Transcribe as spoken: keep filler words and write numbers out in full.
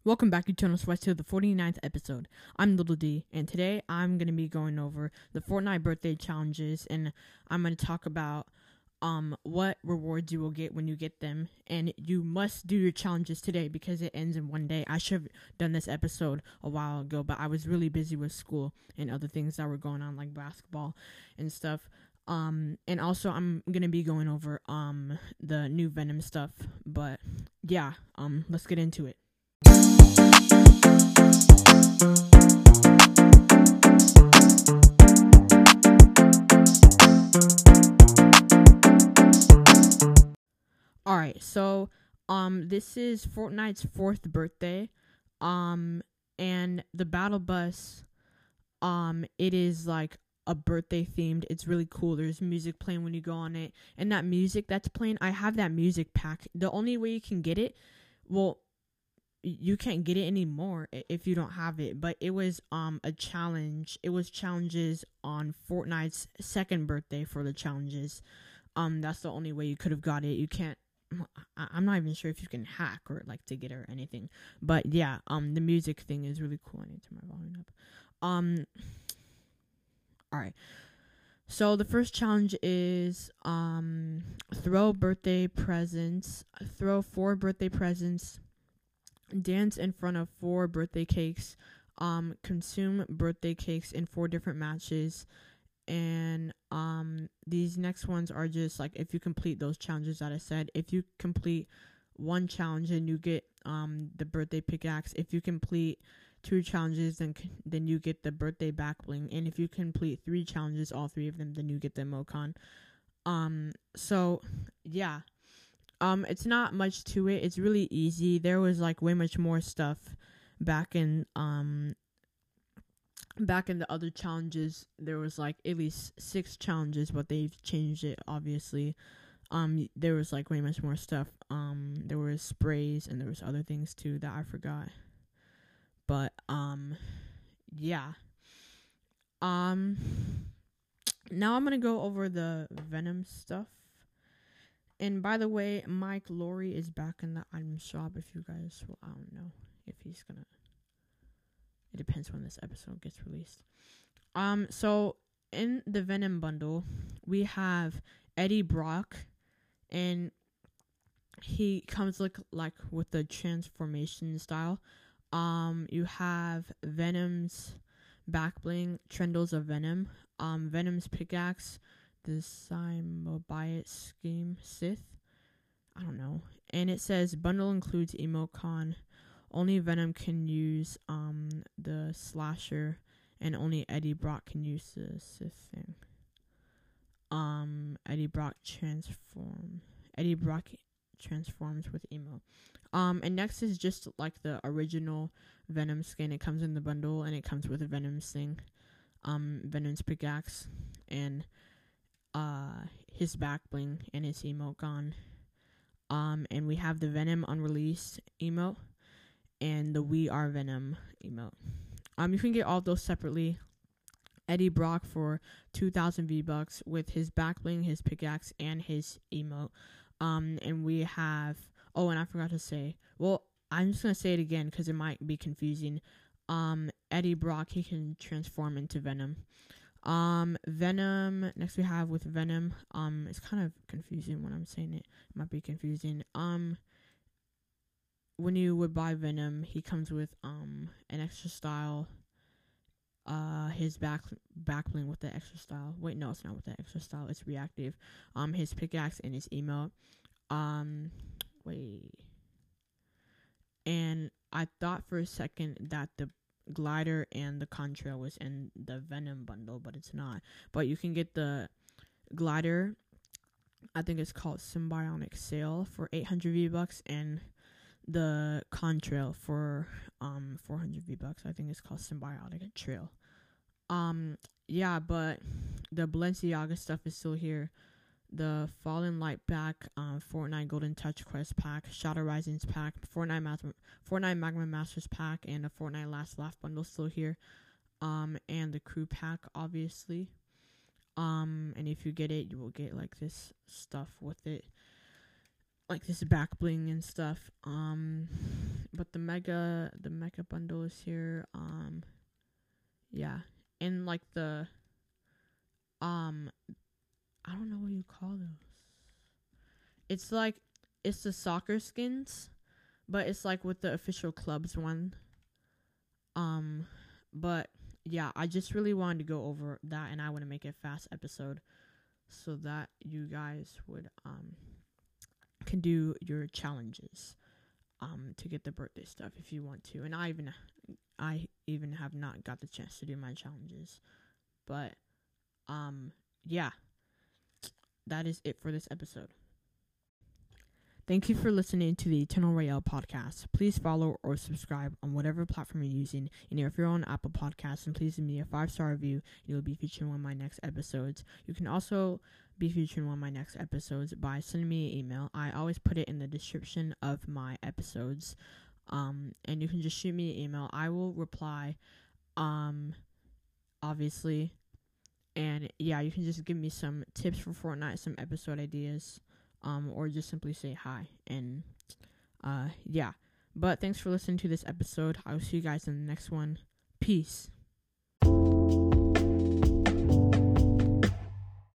Welcome back, Eternal Sweats, to the forty-ninth episode. I'm Little D, and today I'm going to be going over the Fortnite birthday challenges, and I'm going to talk about um what rewards you will get when you get them, and you must do your challenges today because it ends in one day. I should have done this episode a while ago, but I was really busy with school and other things that were going on, like basketball and stuff. Um, and also I'm going to be going over um the new Venom stuff, but yeah, um, let's get into it. Alright, so um this is Fortnite's fourth birthday. Um and the battle bus, um it is like a birthday themed. It's really cool. There's music playing when you go on it. And that music that's playing, I have that music pack. The only way you can get it, well, you can't get it anymore if you don't have it, but it was um a challenge. It was challenges on Fortnite's second birthday for the challenges. Um that's the only way you could have got it. You can't I'm not even sure if you can hack or like to get it or anything. But yeah, um the music thing is really cool. I need to turn my volume up. Um Alright. So the first challenge is um throw birthday presents. Throw four birthday presents. Dance in front of four birthday cakes. Um, consume birthday cakes in four different matches. And um, these next ones are just like if you complete those challenges that I said. If you complete one challenge, then you get um the birthday pickaxe. If you complete two challenges, then then you get the birthday back bling. And if you complete three challenges, all three of them, then you get the emocon. Um, so yeah. Um, it's not much to it. It's really easy. There was like way much more stuff back in um back in the other challenges. There was like at least six challenges, but they've changed it obviously. Um, there was like way much more stuff. Um, there was sprays and there was other things too that I forgot. But um, yeah. Um, now I'm gonna go over the Venom stuff. And by the way, Mike Lowry is back in the item shop. If you guys, well, I don't know if he's gonna. It depends when this episode gets released. Um, so in the Venom bundle, we have Eddie Brock, and he comes like like with the transformation style. Um, you have Venom's back bling, Trendles of Venom. Um, Venom's pickaxe. The Symbiote Scheme Sith. I don't know. And it says bundle includes emocon. Only Venom can use um the slasher, and only Eddie Brock can use the Sith thing. Um, Eddie Brock transform. Eddie Brock transforms with emo. Um, and next is just like the original Venom skin. It comes in the bundle, and it comes with a Venom's thing. Um, Venom's pickaxe and uh his back bling and his emote. Um and we have the Venom unreleased emote and the We Are Venom emote. Um you can get all those separately. Eddie Brock for two thousand V-Bucks with his back bling, his pickaxe, and his emote. Um and we have oh and I forgot to say, well, I'm just gonna say it again because it might be confusing. Um Eddie Brock, he can transform into Venom. Um, Venom, next we have with Venom, um, it's kind of confusing when I'm saying it, it might be confusing, um, when you would buy Venom, he comes with, um, an extra style, uh, his back, back bling with the extra style, wait, no, it's not with the extra style, it's reactive, um, his pickaxe and his emote, um, wait, and I thought for a second that the glider and the contrail was in the Venom bundle, but it's not. But you can get the glider, I think it's called Symbiotic Sail, for eight hundred V-Bucks, and the contrail for um four hundred V-Bucks. I think it's called Symbiotic Trail. Um yeah, but the Balenciaga stuff is still here. The Fallen Light pack, um, Fortnite Golden Touch Quest pack, Shadow Risings pack, Fortnite Magma, Fortnite Magma Masters pack, and the Fortnite Last Laugh bundle still here. Um, and the crew pack, obviously. Um, and if you get it, you will get like this stuff with it, like this back bling and stuff. Um, but the mega the mega bundle is here. Um, yeah, and like the um, I don't know what you call those. It's like it's the soccer skins, but it's like with the official clubs one. Um, but yeah, I just really wanted to go over that, and I want to make a fast episode so that you guys would um can do your challenges um to get the birthday stuff if you want to. And I even I even have not got the chance to do my challenges. But um yeah, that is it for this episode. Thank you for listening to the Eternal Royale podcast. Please follow or subscribe on whatever platform you're using. And if you're on Apple Podcasts, then please leave me a five-star review. You'll be featured in one of my next episodes. You can also be featured in one of my next episodes by sending me an email. I always put it in the description of my episodes. Um, and you can just shoot me an email. I will reply, um, obviously. And yeah, you can just give me some tips for Fortnite, some episode ideas. Um, or just simply say hi. And, uh, yeah. But thanks for listening to this episode. I will see you guys in the next one. Peace.